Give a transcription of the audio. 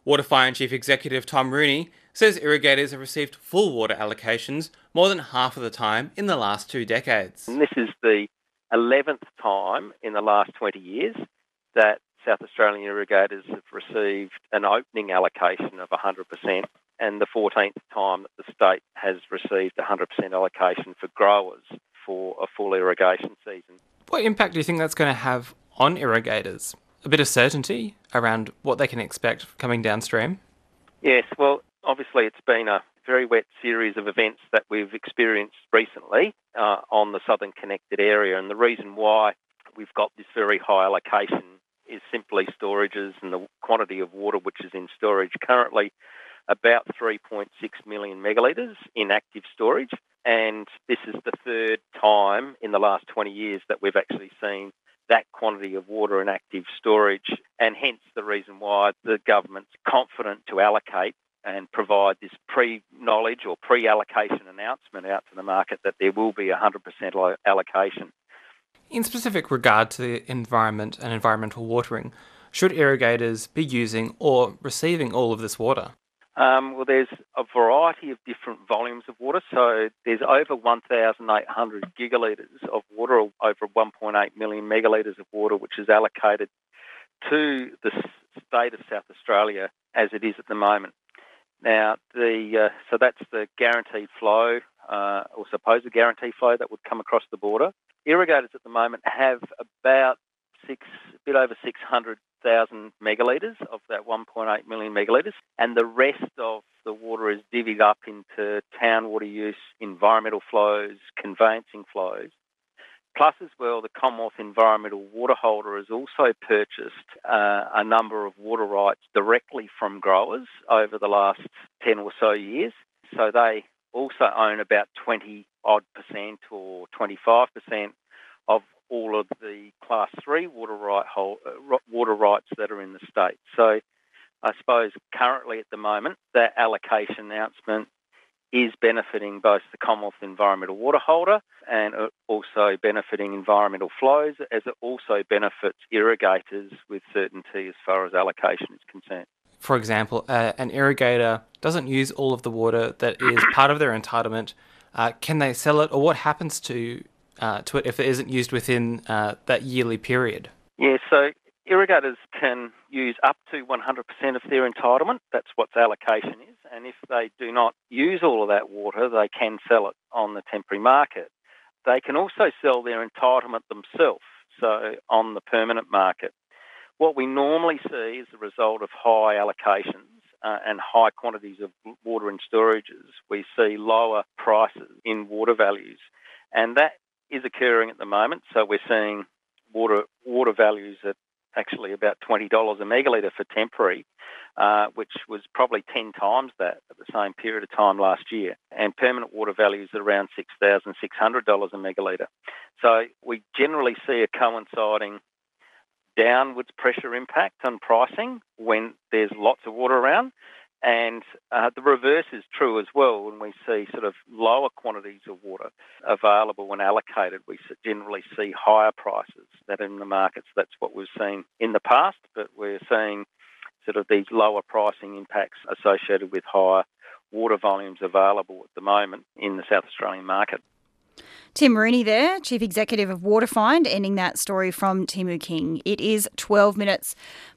Waterfire Chief Executive Tom Rooney says irrigators have received full water allocations more than half of the time in the last 2 decades. And this is the 11th time in the last 20 years that South Australian irrigators have received an opening allocation of 100%, and the 14th time that the state has received 100% allocation for growers for a full irrigation season. What impact do you think that's going to have on irrigators? A bit of certainty around what they can expect coming downstream? Yes, well, obviously it's been a very wet series of events that we've experienced recently on the Southern Connected area, and the reason why we've got this very high allocation is simply storages and the quantity of water which is in storage. Currently about 3.6 million megalitres in active storage, and this is the third time in the last 20 years that we've actually seen that quantity of water in active storage, and hence the reason why the government's confident to allocate and provide this pre-knowledge or pre-allocation announcement out to the market that there will be 100% allocation. In specific regard to the environment and environmental watering, should irrigators be using or receiving all of this water? Well, there's a variety of different volumes of water. So there's over 1,800 gigalitres of water, or over 1.8 million megalitres of water, which is allocated to the state of South Australia as it is at the moment. Now, so that's the guaranteed flow, or supposed guaranteed flow that would come across the border. Irrigators at the moment have about a bit over 600,000 megalitres of that 1.8 million megalitres, and the rest of the water is divvied up into town water use, environmental flows, conveyancing flows. Plus, as well, the Commonwealth Environmental Water Holder has also purchased a number of water rights directly from growers over the last 10 or so years. So they also own about 20% or 25% of all of the Class 3 water rights that are in the state. So I suppose currently at the moment, that allocation announcement is benefiting both the Commonwealth Environmental Water Holder and also benefiting environmental flows, as it also benefits irrigators with certainty as far as allocation is concerned. For example, an irrigator doesn't use all of the water that is part of their entitlement. Can they sell it, or what happens to it if it isn't used within that yearly period? Yeah, so irrigators can use up to 100% of their entitlement. That's what allocation is. And if they do not use all of that water, they can sell it on the temporary market. They can also sell their entitlement themselves, so on the permanent market. What we normally see as a result of high allocations and high quantities of water in storages, we see lower prices in water values. And that is occurring at the moment. So we're seeing water values at actually about $20 a megalitre for temporary, which was probably 10 times that at the same period of time last year. And permanent water values are around $6,600 a megalitre. So we generally see a coinciding downwards pressure impact on pricing when there's lots of water around. And the reverse is true as well. When we see sort of lower quantities of water available when allocated, we generally see higher prices that are in the markets. That's what we've seen in the past, but we're seeing sort of these lower pricing impacts associated with higher water volumes available at the moment in the South Australian market. Tim Rooney there, Chief Executive of Waterfind, ending that story from Timu King. It is 12 minutes